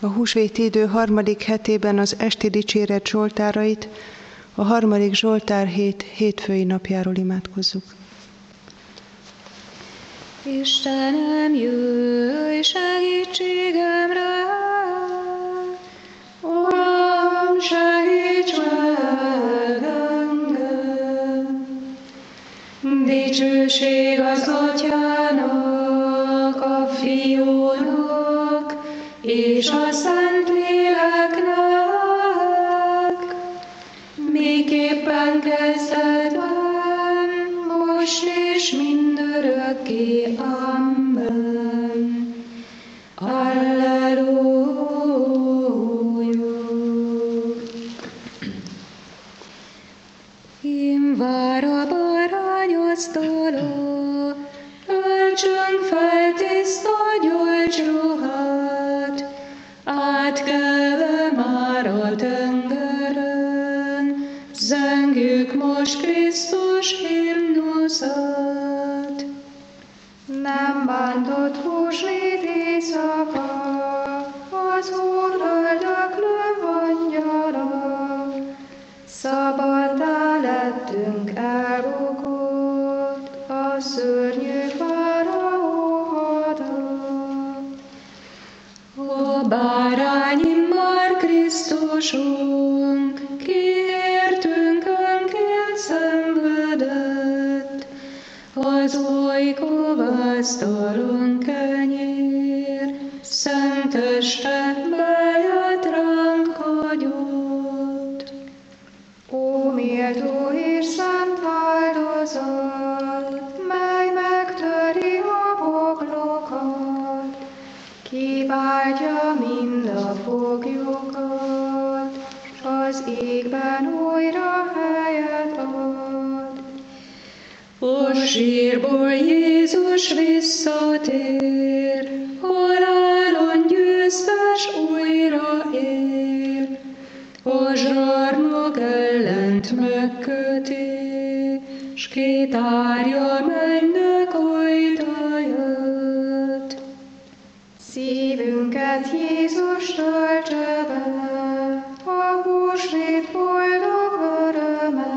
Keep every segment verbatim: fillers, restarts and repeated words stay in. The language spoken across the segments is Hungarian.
a húsvéti idő harmadik hetében az esti dicséret zsoltárait, a harmadik zsoltár hét hétfői napjáról imádkozzuk. Istenem, jöjj segítségemre! Uram, segíts meg engem! Dicsőség az Atyának, a Fiúnak és a Szentléleknek, miképpen kezdetben, most és mindörökké. Amen. Alleluja. Én vár a bárányasztala, öltsünk fel tiszta gyolcsruhát, átkelve már a tengeren, zengjük most Krisztus himnuszát. Nem bántott húsvét éjszaka, az Úr öldöklő angyala, szabaddá lettünk elbukott a szörnyű fáraó hada. Ó, bárány, immár Krisztusunk, kiértünk önként szenvedett, az oly kovasztalon kenyér, szent teste bejött ránk hagyott. Ó, méltó és szent áldozat, mely megtöri a poklokat, kiváltja mind a foglyokat, s az égben újra helyet ad. A sírból Jézus visszatér, halálon győztes újra él, a zsarnok ellent megköti, s kitárja mennek ajtaját. Szívünket Jézus töltse be, a húsvét boldog öröme,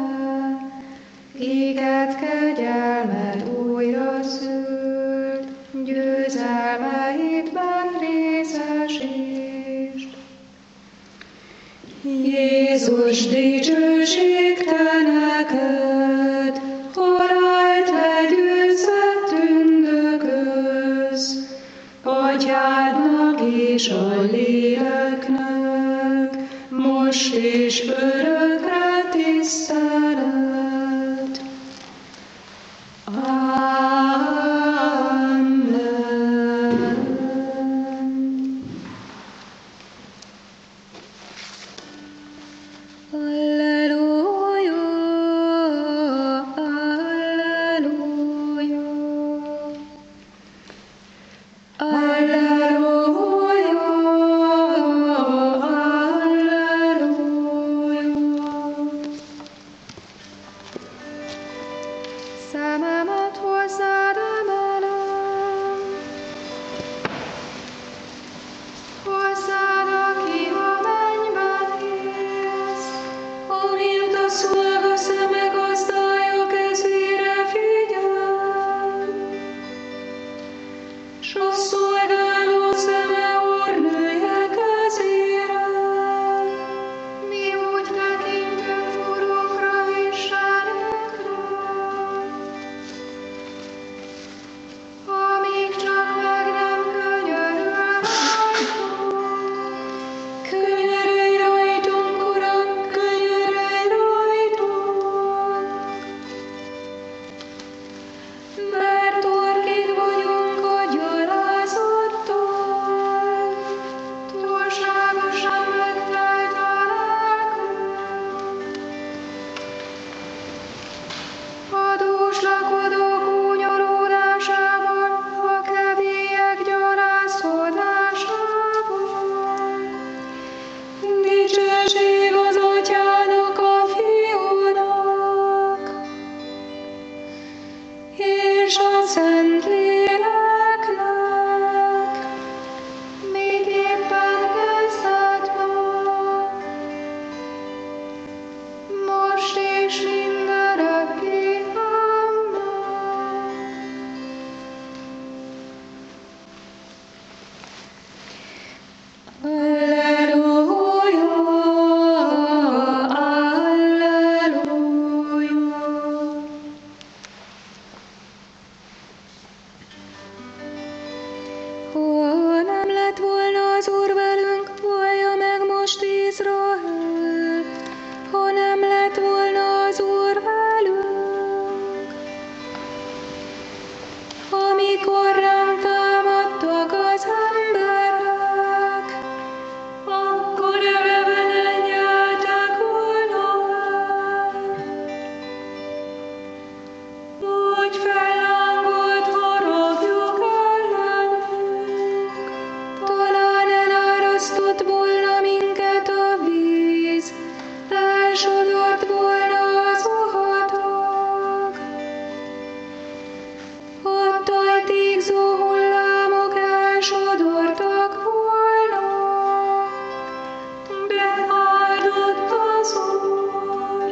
kiket kegyelmed újra szült, győzelmeidben részesítsd. Jézus, dicsőség te neked, halált legyőzve tündököz, Atyádnak és a Léleknek, most és örökre tisztelet. Amen. Alleluja, alleluja, alleluja, alleluja. Szememet hozzád emelem, hozzád, aki a mennyben élsz, amint a szolga szeme gazdája kezére figyel, s a szolgáló szeme úrnője kezére. Mi úgy tekintünk furokra és sánokra, amíg csak meg nem könyörül rajtunk. Könyörülj rajtunk, Uram, könyörülj rajtunk! Mert torkig vagyunk a gyalázat lett volna az Úr velünk, vallja meg most Izrael, ha nem lett volna az Úr velünk. Amikor ránk támadtak az emberek, akkor elevenen nyeltek volna el. Úgy fellángolt haragjuk ellenünk, talán elárasztott volna minket a víz, elsodort volna az uhadag. A tajtékzó hullámok elsodortak volna, de áldott az Úr,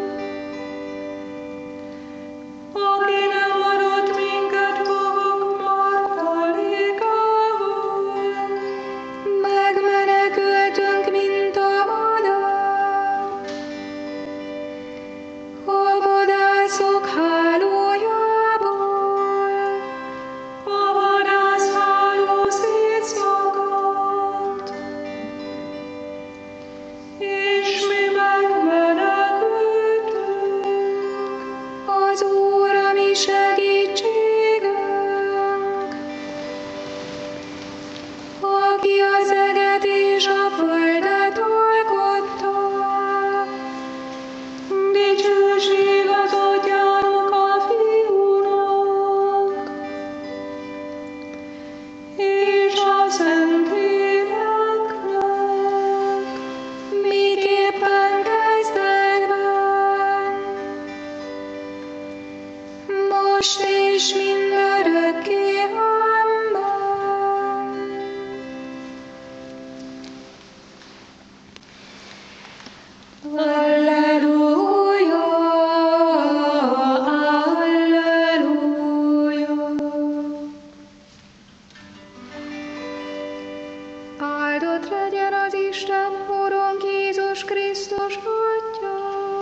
aki nem adott minket maguk martalékául. Megmenekültünk, mint a madár, a vadászok hálójából, a vadászháló szétszakadt, és mi megmenekültünk. Az Úr a mi segítségünk, aki az eget és a földet alkotta. Dicsőség az Atyának, a Fiúnak, és a Szentléleknek, miképpen kezdetben, most és mindörökké. Amen. Alleluja, alleluja. Áldott legyen az Isten, Urunk Jézus Krisztus Atya,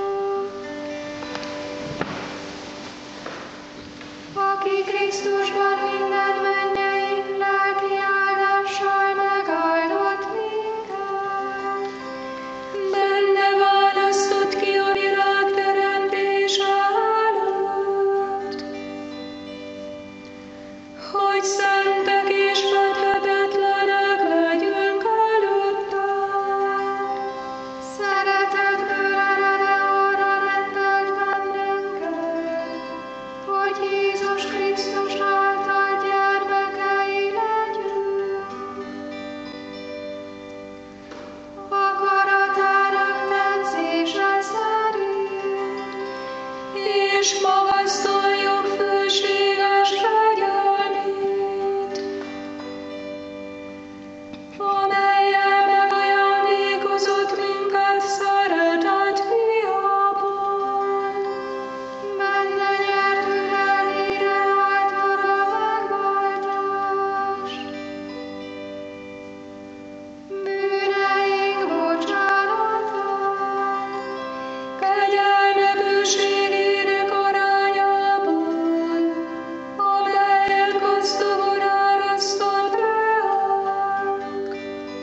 aki Krisztusban minden mennyei lelki áldással megáldott minket. Benne választott ki a világ teremtése előtt, hogy szentek és fethetetlenek legyünk előtte. Szeretetből erede arra rendelt bennünket, hogy Jézus Krisztus által gyermekei legyünk. Akaratának tetszése szerint, és magasztaljuk főséges kegyelmét, amellyel megajándékozott minket szeretett fiában. Benne nyertük el híre által a megváltást, bűneink bocsánatát, kegyelme bőségének arányában, amelyet gazdagon árasztott ránk.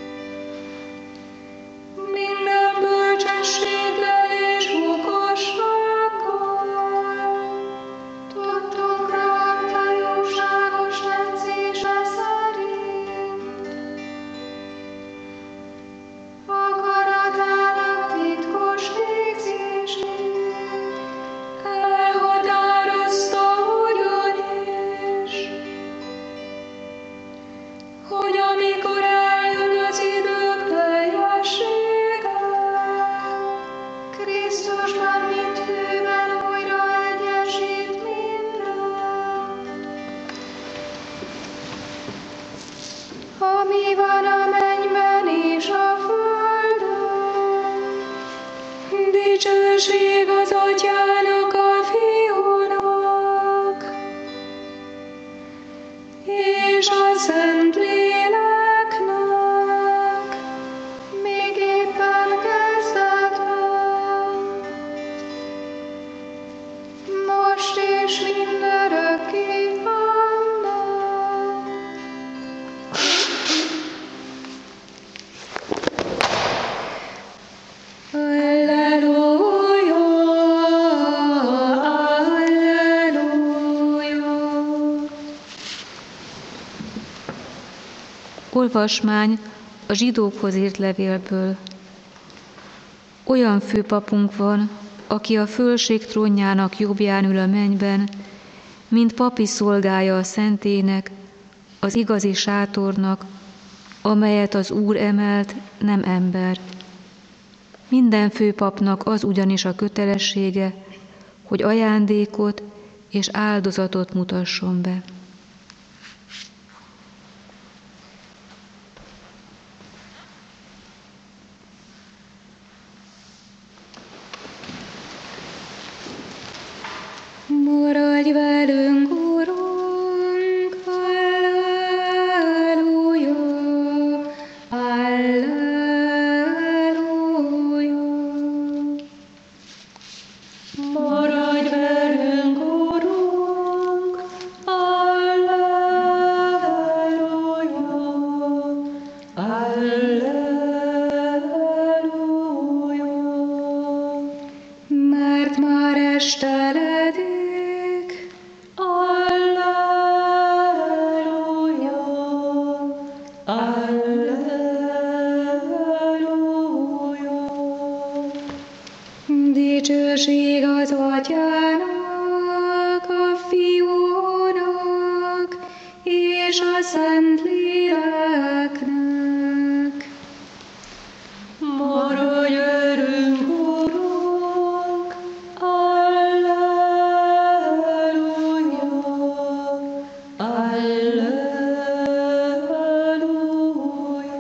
Minden bölcsességgel és okossággal tudtunk rakta jóságos tetszése szerint. Akaratának titkos végzését elhatározta ugyanis, hogy amikor eljön az idők teljessége, Krisztusban mint hőben újra egyesít mindent. Ami van a mennyben és a földön, dicsőség az Atyának, a Fiúnak, és a Szentléleknek, még éppen kezdetben, most és mindörökké. Amen. Olvasmány a zsidókhoz írt levélből. Olyan főpapunk van, aki a fölség trónjának jobbján ül a mennyben, mint papi szolgája a szentének, az igazi sátornak, amelyet az Úr emelt, nem ember. Minden főpapnak az ugyanis a kötelessége, hogy ajándékot és áldozatot mutasson be. Maradj velünk, Urunk, Alleluja, Alleluja. Maradj velünk, Urunk, Alleluja, Alleluja. Mert már esteledik, dicsőség az Atyának, a Fiúnak és a Szentléleknek. Maradj velünk, Urunk, Alleluja, Alleluja.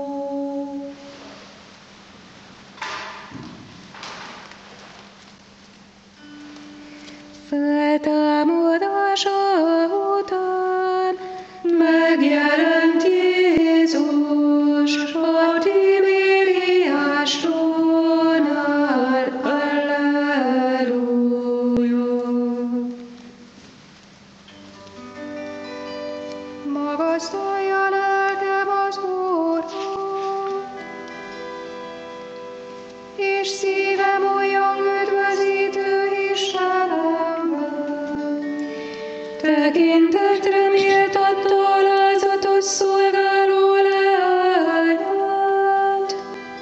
Feltámadása után megjelent Jézus a Tibériás trónál. Alleluja. Magasztalja lelkem az Úrot, és szívem olyan üdvözítő Istenemben. Tekintetre méltatta alázatos szolgáló leányát.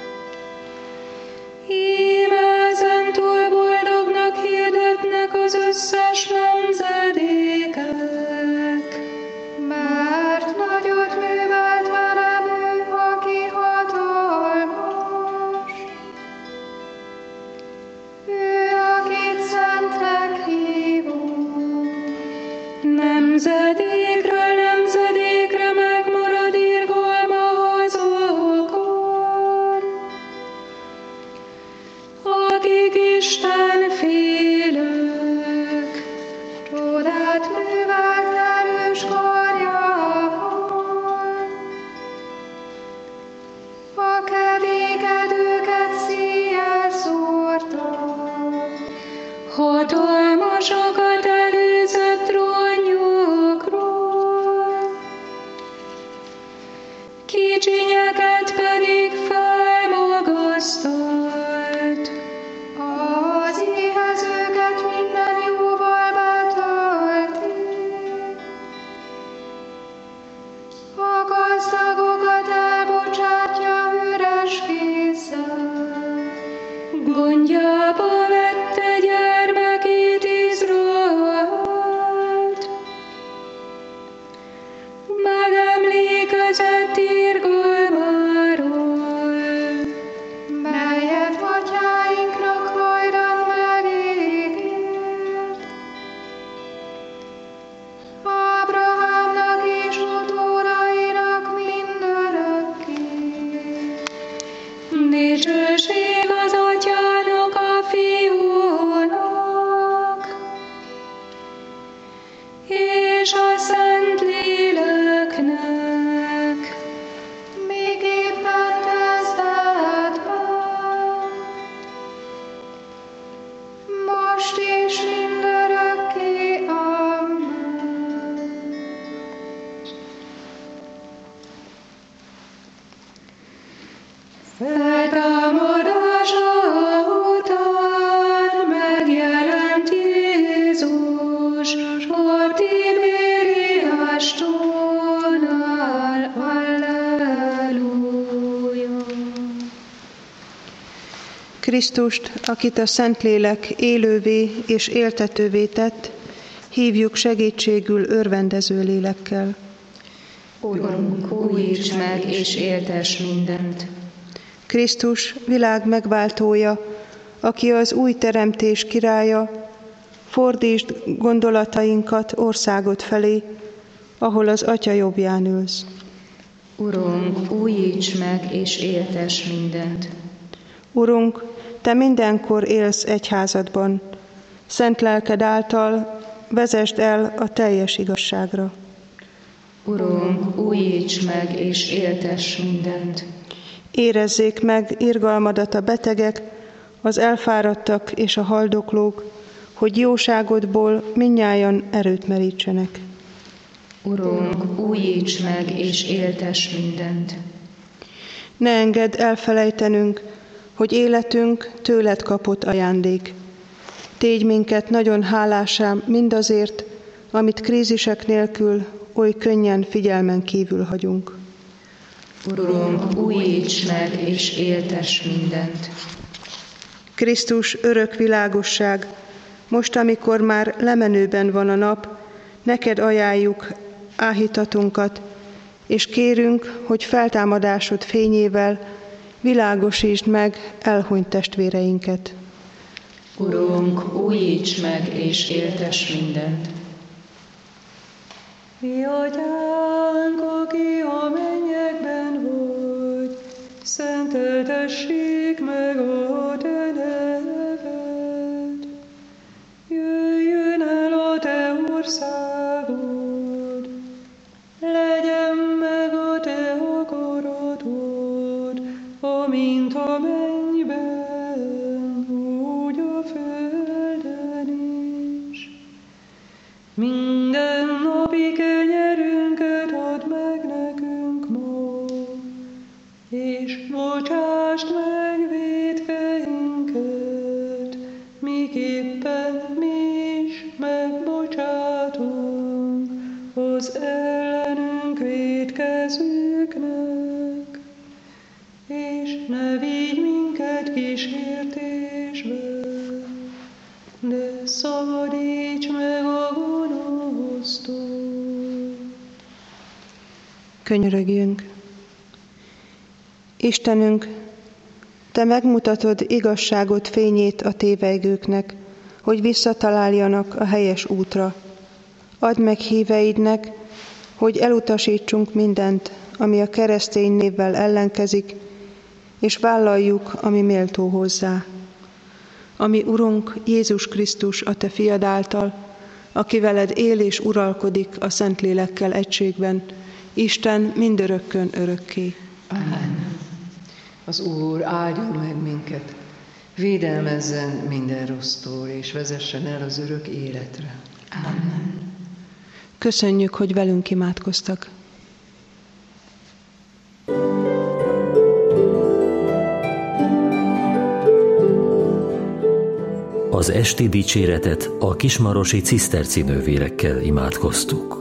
Íme ezentúl boldognak hirdetnek az összes nemzedékek, mert nagyot művelt velem ő, aki hatalmas. Ő, akit szentnek hívunk, nemzedékről nemzedékre megmarad irgalma azokon, akik Isten félők, csodát művelt erős karjával. A kevékedőket szíjjel szórta, hatalmasokat előzött trónjukról, kicsinyeket pedig felmagasztalt, az éhezőket minden jóval betölti, a gazdagokat elbocsátja üres kézzel, gondjába vette gyermekét Izraelt, megemlékezett irgalmáról, melyet atyáinknak hajdan megígért, Ábrahámnak és utódainak mindörökké. Dicsőség az Atyának, a Fiúnak és a Szentléleknek, miképpen kezdetben, most és mindörökké. Amen. Feltámadása után megjelent Jézus a Tibériás trónál. Alleluja. Krisztust, akit a Szentlélek élővé és éltetővé tett, hívjuk segítségül örvendező lélekkel. Urunk, újíts meg és éltess mindent. Krisztus, világ megváltója, aki az új teremtés királya, fordítsd gondolatainkat országot felé, ahol az Atya jobbján ülsz. Urunk, újíts meg és éltess mindent. Urunk, Te mindenkor élsz egyházadban, szent lelked által vezesd el a teljes igazságra. Urunk, újíts meg és éltess mindent. Érezzék meg irgalmadat a betegek, az elfáradtak és a haldoklók, hogy jóságodból mindnyájan erőt merítsenek. Urunk, újíts meg és éltess mindent. Ne engedd elfelejtenünk, hogy életünk tőled kapott ajándék. Tégy minket nagyon hálásá mindazért, amit krízisek nélkül oly könnyen figyelmen kívül hagyunk. Urunk, újíts meg és éltess mindent. Krisztus örök világosság, most, amikor már lemenőben van a nap, neked ajánljuk áhítatunkat, és kérünk, hogy feltámadásod fényével világosítsd meg elhunyt testvéreinket. Urunk, újíts meg és éltess mindent. Mi atyánk, aki a mennyekben vagy, szenteltessék meg a te neved. Jöjjön el a te országod, legyen meg a te akaratod, amint a mennyben, úgy a földön is. Minden napi kenyerünket add meg nekünk ma, és bocsásd meg vétkeinket, miképpen mi is megbocsátunk az ellenünk vétkezőknek, és ne vigy minket kísértésbe, de szabadíts meg a gonosztól. Könyörögjünk! Istenünk, Te megmutatod igazságot fényét a tévejgőknek, hogy visszataláljanak a helyes útra. Add meg híveidnek, hogy elutasítsunk mindent, ami a keresztény névvel ellenkezik, és vállaljuk, ami méltó hozzá. Ami Urunk Jézus Krisztus a Te fiad által, aki veled él és uralkodik a Szentlélekkel egységben, Isten mindörökkön örökké. Amen. Az Úr áldjon meg minket, védelmezzen minden rossztól, és vezessen el az örök életre. Amen. Köszönjük, hogy velünk imádkoztak. Az esti dicséretet a kismarosi ciszterci nővérekkel imádkoztuk.